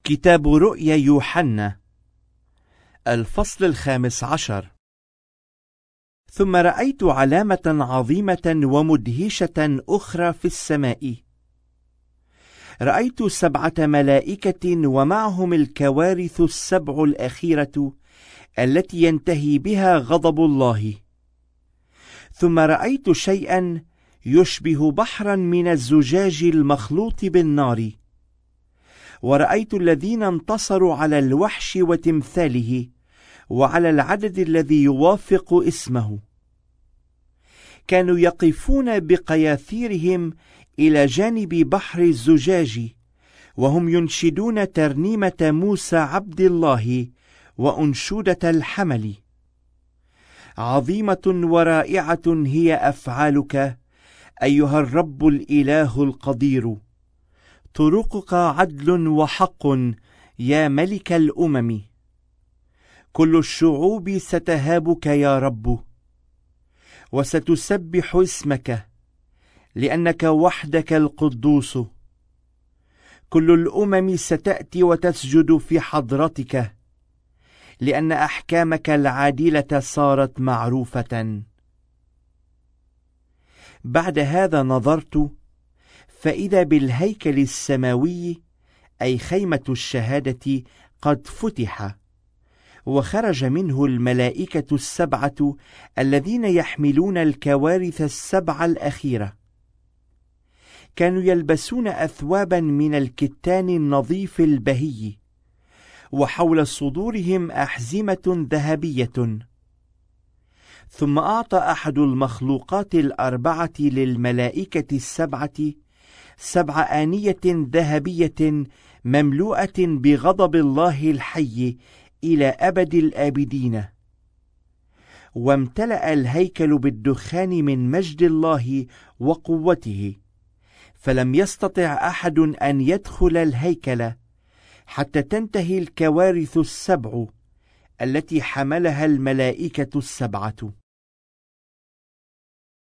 كتاب رؤيا يوحنا الفصل 15. ثم رأيت علامة عظيمة ومدهشة أخرى في السماء. رأيت 7 ملائكة ومعهم الكوارث السبع الأخيرة التي ينتهي بها غضب الله. ثم رأيت شيئا يشبه بحرا من الزجاج المخلوط بالنار. ورأيت الذين انتصروا على الوحش وتمثاله وعلى العدد الذي يوافق اسمه. كانوا يقفون بقياثيرهم إلى جانب بحر الزجاج، وهم ينشدون ترنيمة موسى عبد الله وأنشودة الحمل. عظيمة ورائعة هي أفعالك أيها الرب الإله القدير، طرقك عدل وحق يا ملك الأمم. كل الشعوب ستهابك يا رب، وستسبح اسمك لأنك وحدك القدوس. كل الأمم ستأتي وتسجد في حضرتك، لأن أحكامك العادلة صارت معروفة. بعد هذا نظرت، فإذا بالهيكل السماوي أي خيمة الشهادة قد فتح، وخرج منه الملائكة 7 الذين يحملون الكوارث 7 الأخيرة. كانوا يلبسون أثوابا من الكتان النظيف البهي، وحول صدورهم أحزمة ذهبية. ثم أعطى أحد المخلوقات 4 للملائكة 7 7 آنية ذهبية مملوءة بغضب الله الحي إلى أبد الآبدين. وامتلأ الهيكل بالدخان من مجد الله وقوته، فلم يستطع أحد أن يدخل الهيكل حتى تنتهي الكوارث 7 التي حملها الملائكة 7.